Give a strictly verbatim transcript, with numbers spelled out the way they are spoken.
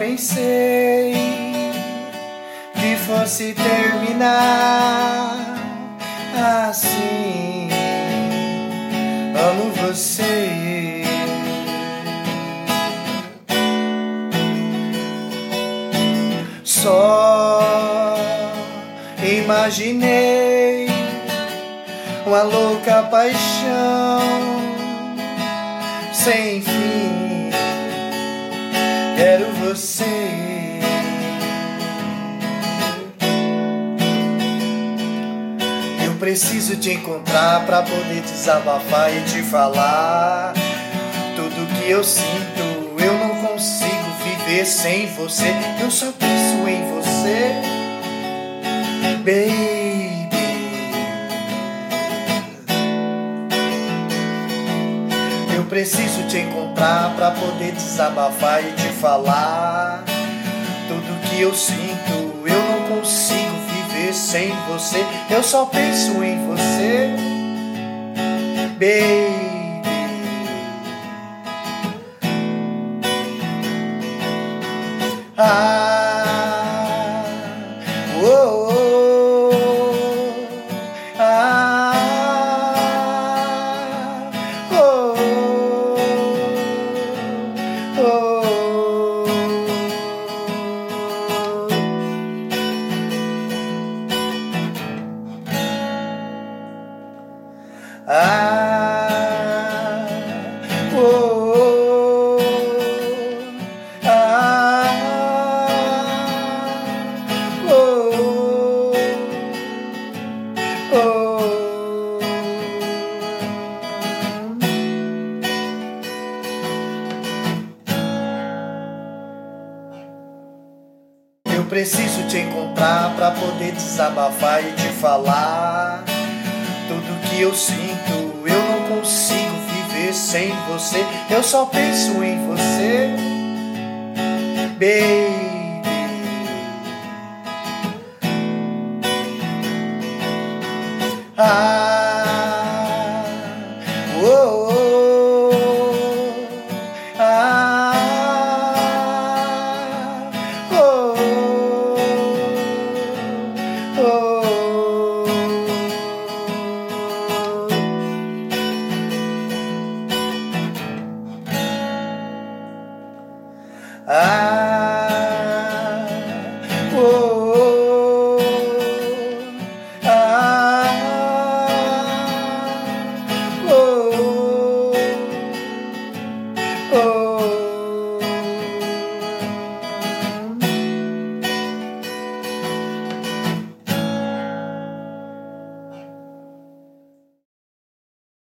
pensei que fosse terminar assim. Amo você. Só imaginei uma louca paixão sem fim. Quero você. Eu preciso te encontrar pra poder desabafar e te falar tudo que eu sinto. Eu não consigo viver sem você. Eu só penso em você, baby. Eu preciso te encontrar pra poder desabafar e te falar tudo que eu sinto. Eu não consigo viver sem você. Eu só penso em você, baby. Ah, oh, oh, ah, oh, oh, ah, oh, ah, oh, oh. Eu preciso te encontrar pra poder desabafar e te falar tudo que eu sinto. Eu não consigo viver sem você. Eu só penso em você, baby. Ah, oh, oh, ah, oh, oh, oh. Ah.